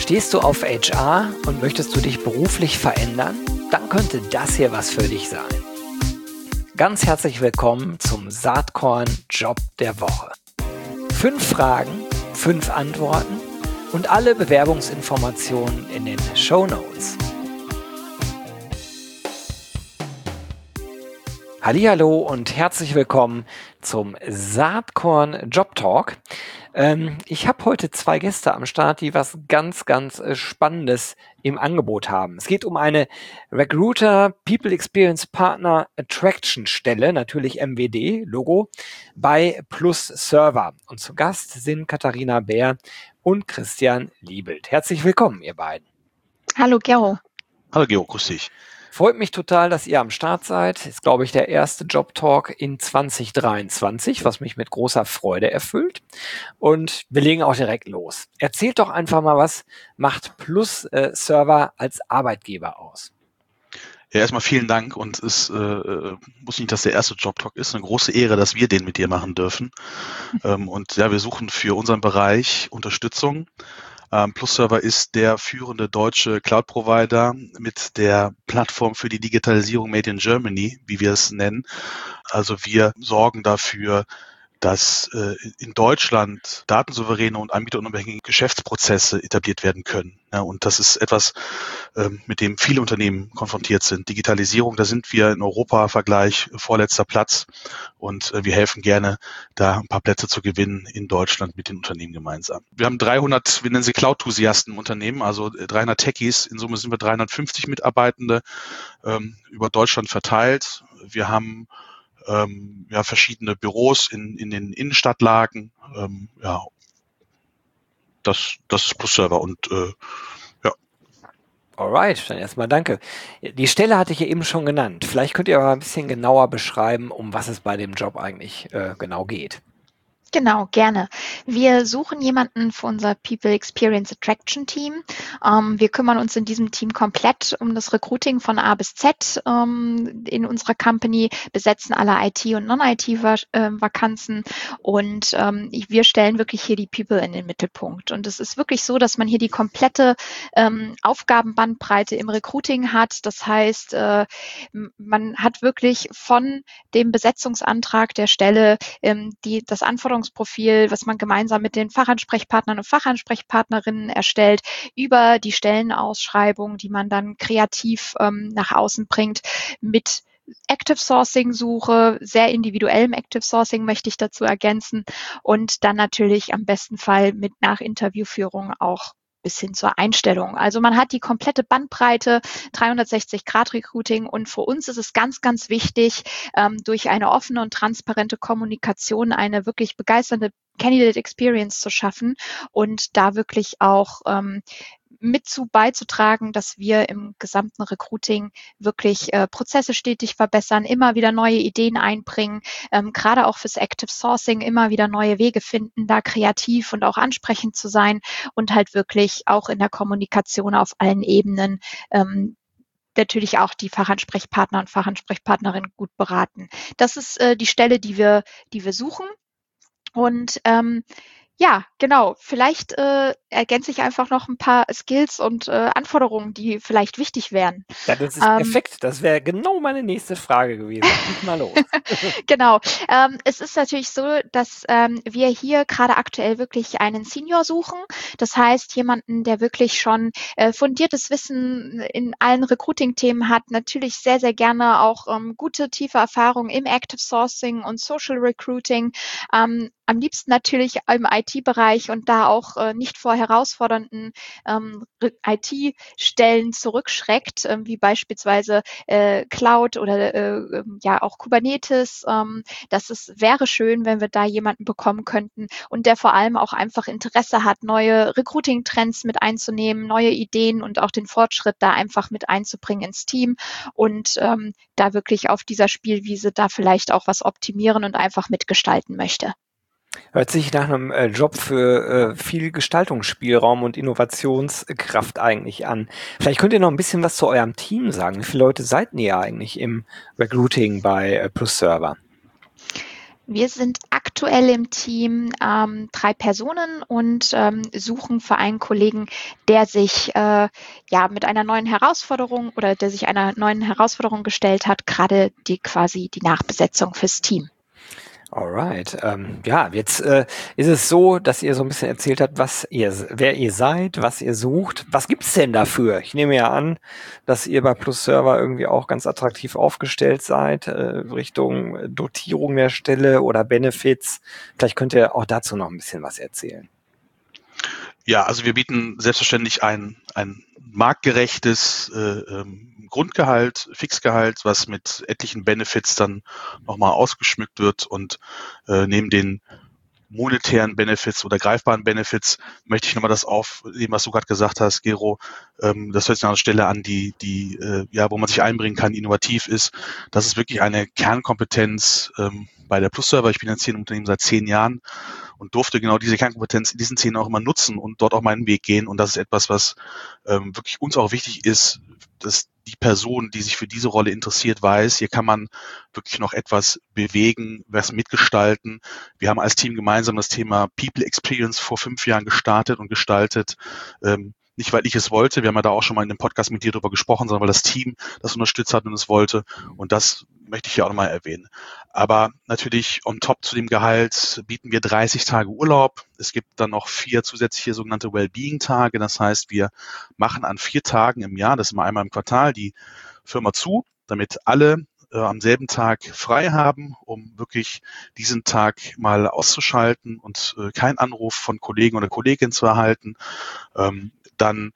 Stehst du auf HR und möchtest du dich beruflich verändern? Dann könnte das hier was für dich sein. Ganz herzlich willkommen zum Saatkorn Job der Woche. 5 Fragen, 5 Antworten und alle Bewerbungsinformationen in den Shownotes. Hallihallo und herzlich willkommen zum Saatkorn Job Talk. Ich habe heute 2 Gäste am Start, die was ganz Spannendes im Angebot haben. Es geht um eine Recruiter People Experience Partner Attraction Stelle, natürlich MWD, Logo, bei Plus Server. Und zu Gast sind Katharina Bär und Christian Liebelt. Herzlich willkommen, ihr beiden. Hallo Gero. Hallo Gero, grüß dich. Freut mich total, dass ihr am Start seid. Ist, glaube ich, der erste Job Talk in 2023, was mich mit großer Freude erfüllt. Und wir legen auch direkt los. Erzählt doch einfach mal, was macht Plus Server als Arbeitgeber aus? Ja, erstmal vielen Dank und es muss nicht, dass der erste Job Talk ist. Eine große Ehre, dass wir den mit dir machen dürfen. Und ja, wir suchen für unseren Bereich Unterstützung. Plus Server ist der führende deutsche Cloud-Provider mit der Plattform für die Digitalisierung Made in Germany, wie wir es nennen. Also wir sorgen dafür, dass in Deutschland datensouveräne und anbieterunabhängige Geschäftsprozesse etabliert werden können. Ja, und das ist etwas, mit dem viele Unternehmen konfrontiert sind. Digitalisierung, da sind wir in Europa-Vergleich vorletzter Platz und wir helfen gerne, da ein paar Plätze zu gewinnen in Deutschland mit den Unternehmen gemeinsam. Wir haben 300, wir nennen sie Cloud-Enthusiasten im Unternehmen, also 300 Techies. In Summe sind wir 350 Mitarbeitende über Deutschland verteilt. Wir haben verschiedene Büros in den Innenstadtlagen. Das ist Plus Server und ja. Alright, dann erstmal danke. Die Stelle hatte ich ja eben schon genannt. Vielleicht könnt ihr aber ein bisschen genauer beschreiben, um was es bei dem Job eigentlich genau geht. Genau, gerne. Wir suchen jemanden für unser People Experience Attraction Team. Wir kümmern uns in diesem Team komplett um das Recruiting von A bis Z in unserer Company, besetzen alle IT- und Non-IT-Vakanzen und wir stellen wirklich hier die People in den Mittelpunkt. Und es ist wirklich so, dass man hier die komplette Aufgabenbandbreite im Recruiting hat. Das heißt, man hat wirklich von dem Besetzungsantrag der Stelle das Anforderungsprofil, was man gemeinsam mit den Fachansprechpartnern und Fachansprechpartnerinnen erstellt, über die Stellenausschreibung, die man dann kreativ nach außen bringt, mit Active Sourcing Suche, sehr individuellem Active Sourcing möchte ich dazu ergänzen und dann natürlich am besten Fall mit Nachinterviewführung auch bis hin zur Einstellung. Also man hat die komplette Bandbreite, 360-Grad-Recruiting und für uns ist es ganz wichtig, durch eine offene und transparente Kommunikation eine wirklich begeisternde Candidate Experience zu schaffen und da wirklich auch beizutragen, dass wir im gesamten Recruiting wirklich Prozesse stetig verbessern, immer wieder neue Ideen einbringen, gerade auch fürs Active Sourcing immer wieder neue Wege finden, da kreativ und auch ansprechend zu sein und halt wirklich auch in der Kommunikation auf allen Ebenen natürlich auch die Fachansprechpartner und Fachansprechpartnerinnen gut beraten. Das ist die Stelle, die wir suchen. Und ja, genau. Vielleicht ergänze ich einfach noch ein paar Skills und Anforderungen, die vielleicht wichtig wären. Ja, das ist perfekt. Das wäre genau meine nächste Frage gewesen. Schieß mal los. Genau. Es ist natürlich so, dass wir hier gerade aktuell wirklich einen Senior suchen. Das heißt, jemanden, der wirklich schon fundiertes Wissen in allen Recruiting-Themen hat, natürlich sehr gerne auch gute, tiefe Erfahrungen im Active Sourcing und Social Recruiting, am liebsten natürlich im IT-Bereich und da auch nicht vor herausfordernden IT-Stellen zurückschreckt, wie beispielsweise Cloud oder auch Kubernetes. Wäre schön, wenn wir da jemanden bekommen könnten und der vor allem auch einfach Interesse hat, neue Recruiting-Trends mit einzunehmen, neue Ideen und auch den Fortschritt da einfach mit einzubringen ins Team und da wirklich auf dieser Spielwiese da vielleicht auch was optimieren und einfach mitgestalten möchte. Hört sich nach einem Job für viel Gestaltungsspielraum und Innovationskraft eigentlich an. Vielleicht könnt ihr noch ein bisschen was zu eurem Team sagen. Wie viele Leute seid ihr eigentlich im Recruiting bei Plus Server? Wir sind aktuell im Team 3 Personen und suchen für einen Kollegen, der sich mit einer neuen Herausforderung oder der sich einer neuen Herausforderung gestellt hat, gerade die Nachbesetzung fürs Team. Alright. Jetzt ist es so, dass ihr so ein bisschen erzählt habt, wer ihr seid, was ihr sucht. Was gibt's denn dafür? Ich nehme ja an, dass ihr bei Plus Server irgendwie auch ganz attraktiv aufgestellt seid, Richtung Dotierung der Stelle oder Benefits. Vielleicht könnt ihr auch dazu noch ein bisschen was erzählen. Ja, also wir bieten selbstverständlich ein marktgerechtes Grundgehalt, Fixgehalt, was mit etlichen Benefits dann nochmal ausgeschmückt wird, und neben den monetären Benefits oder greifbaren Benefits möchte ich nochmal das aufnehmen, was du gerade gesagt hast, Gero. Das hört sich an einer Stelle an, wo man sich einbringen kann, innovativ ist. Das ist wirklich eine Kernkompetenz bei der Plus Server. Ich bin jetzt hier im Unternehmen seit 10 Jahren und durfte genau diese Kernkompetenz in diesen 10 Jahren auch immer nutzen und dort auch meinen Weg gehen. Und das ist etwas, was wirklich uns auch wichtig ist, dass die Person, die sich für diese Rolle interessiert, weiß, hier kann man wirklich noch etwas bewegen, was mitgestalten. Wir haben als Team gemeinsam das Thema People Experience vor 5 Jahren gestartet und gestaltet. Nicht, weil ich es wollte, wir haben ja da auch schon mal in dem Podcast mit dir drüber gesprochen, sondern weil das Team das unterstützt hat und es wollte. Und das möchte ich hier auch nochmal erwähnen. Aber natürlich on top zu dem Gehalt bieten wir 30 Tage Urlaub. Es gibt dann noch 4 zusätzliche sogenannte Wellbeing-Tage. Das heißt, wir machen an 4 Tagen im Jahr, das ist immer einmal im Quartal, die Firma zu, damit alle am selben Tag frei haben, um wirklich diesen Tag mal auszuschalten und keinen Anruf von Kollegen oder Kolleginnen zu erhalten. Dann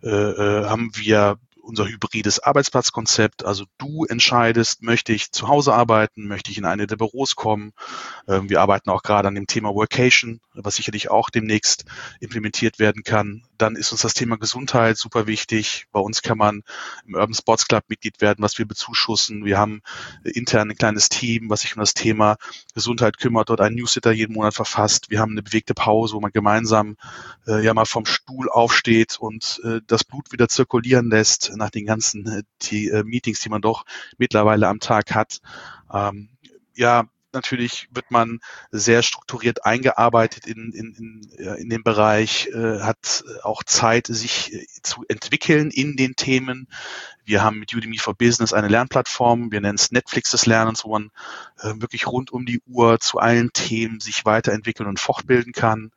haben wir unser hybrides Arbeitsplatzkonzept. Also du entscheidest, möchte ich zu Hause arbeiten, möchte ich in eine der Büros kommen. Wir arbeiten auch gerade an dem Thema Workation, was sicherlich auch demnächst implementiert werden kann. Dann ist uns das Thema Gesundheit super wichtig. Bei uns kann man im Urban Sports Club Mitglied werden, was wir bezuschussen. Wir haben intern ein kleines Team, was sich um das Thema Gesundheit kümmert, dort einen Newsletter jeden Monat verfasst. Wir haben eine bewegte Pause, wo man gemeinsam mal vom Stuhl aufsteht und das Blut wieder zirkulieren lässt nach den ganzen Meetings, die man doch mittlerweile am Tag hat. Natürlich wird man sehr strukturiert eingearbeitet in den Bereich, hat auch Zeit, sich zu entwickeln in den Themen. Wir haben mit Udemy for Business eine Lernplattform, wir nennen es Netflix des Lernens, wo man wirklich rund um die Uhr zu allen Themen sich weiterentwickeln und fortbilden kann.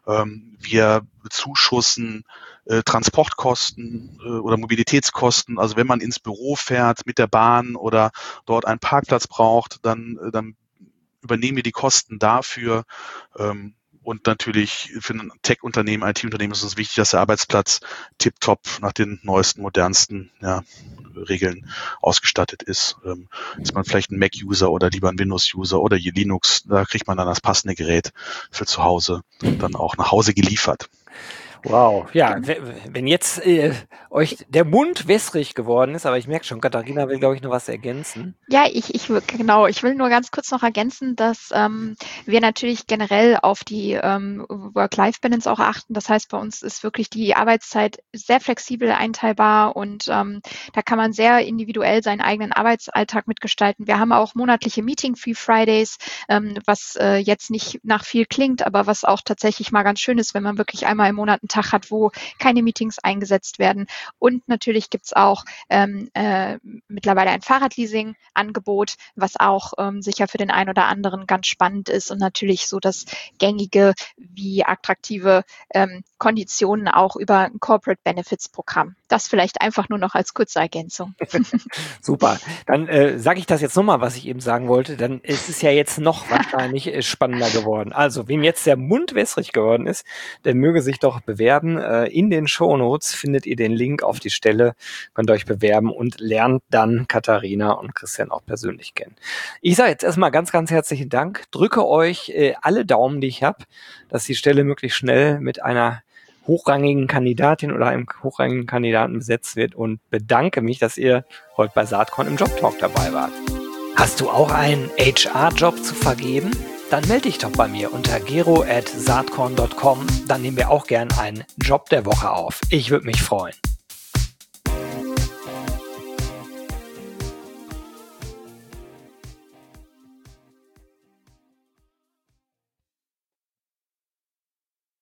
Wir bezuschussen Transportkosten oder Mobilitätskosten. Also wenn man ins Büro fährt mit der Bahn oder dort einen Parkplatz braucht, dann übernehmen wir die Kosten dafür. Und natürlich für ein Tech-Unternehmen, IT-Unternehmen ist es wichtig, dass der Arbeitsplatz tipptopp nach den neuesten, modernsten Regeln ausgestattet ist. Ist man vielleicht ein Mac-User oder lieber ein Windows-User oder hier Linux, da kriegt man dann das passende Gerät für zu Hause dann auch nach Hause geliefert. Wow, ja, wenn jetzt euch der Mund wässrig geworden ist, aber ich merke schon, Katharina will, glaube ich, noch was ergänzen. Ja, ich will nur ganz kurz noch ergänzen, dass wir natürlich generell auf die Work-Life-Balance auch achten. Das heißt, bei uns ist wirklich die Arbeitszeit sehr flexibel einteilbar und da kann man sehr individuell seinen eigenen Arbeitsalltag mitgestalten. Wir haben auch monatliche Meeting-Free Fridays, was jetzt nicht nach viel klingt, aber was auch tatsächlich mal ganz schön ist, wenn man wirklich einmal im Monat einen Tag hat, wo keine Meetings eingesetzt werden. Und natürlich gibt's auch mittlerweile ein Fahrradleasing-Angebot, was auch sicher für den einen oder anderen ganz spannend ist und natürlich so das gängige wie attraktive Konditionen auch über ein Corporate Benefits Programm. Das vielleicht einfach nur noch als kurze Ergänzung. Super. Dann sage ich das jetzt nochmal, was ich eben sagen wollte. Dann ist es ja jetzt noch wahrscheinlich spannender geworden. Also, wem jetzt der Mund wässrig geworden ist, der möge sich doch bewerben. In den Shownotes findet ihr den Link auf die Stelle, könnt ihr euch bewerben und lernt dann Katharina und Christian auch persönlich kennen. Ich sage jetzt erstmal ganz, ganz herzlichen Dank. Drücke euch alle Daumen, die ich habe, dass die Stelle möglichst schnell mit einer hochrangigen Kandidatin oder einem hochrangigen Kandidaten besetzt wird und bedanke mich, dass ihr heute bei Saatkorn im Job Talk dabei wart. Hast du auch einen HR-Job zu vergeben? Dann melde dich doch bei mir unter gero@saatkorn.com. Dann nehmen wir auch gern einen Job der Woche auf. Ich würde mich freuen.